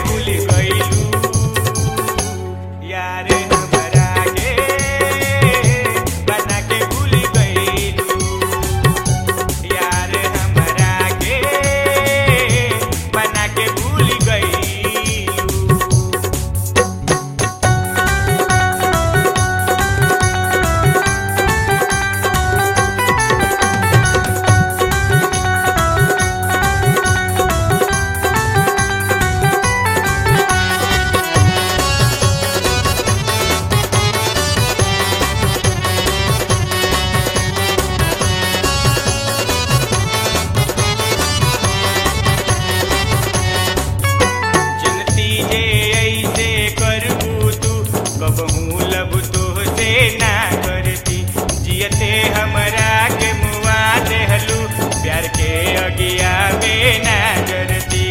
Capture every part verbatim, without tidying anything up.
भूल गईलू यार हमरा के बना के भूल गईलू यार हमरा के बना के भूल गईलू। कबहू लब तोहसे ना करती जियते हमरा के मुआ देहलू प्यार के अगिया में ना करती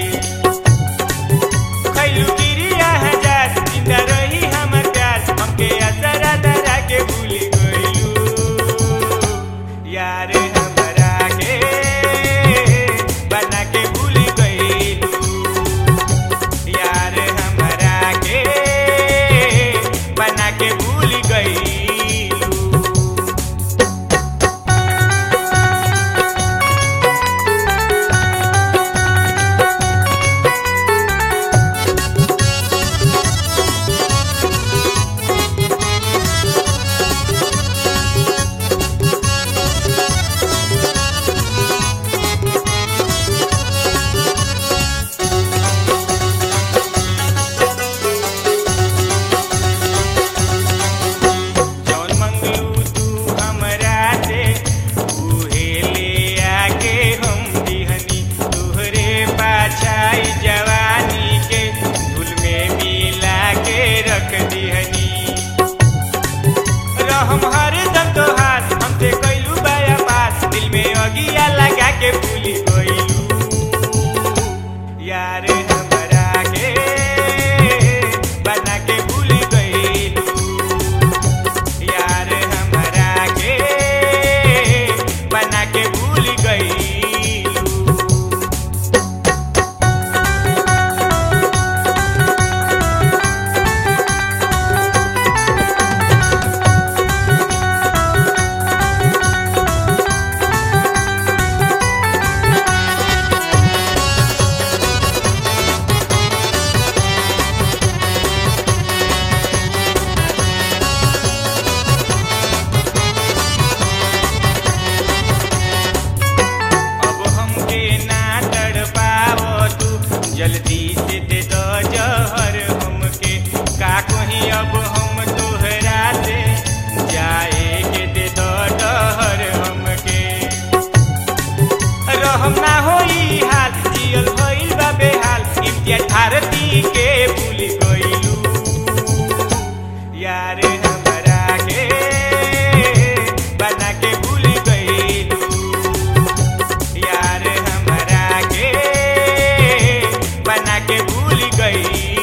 खैलू गिरिया हजार जिंदा रही हमर प्यार हमके असरा दरा के भूल गईलू यार हमरा के बना के भूल गईलू यार हमरा के बना के भूल गईलू। जवानी के धुल में मिला के रख दिहनी रहम हर दम तोहार हमसे कैलू बाया पास दिल में अगिया लगा के भूल गईलू यार हमरा के बना के भूल गईलू यार हमरा के बना के भूल गईलू। जल्दी से दे दो जहर हमके का कहीं अब हम तोहरा से जाए के दे दो डहर हमके रहम ना होई हाल जियल भइल बा बेहाल इम्तियाज भारती के भूल गईलू यार हमरा के बना के भूल गईलू यार हमरा के बना के भूल गई।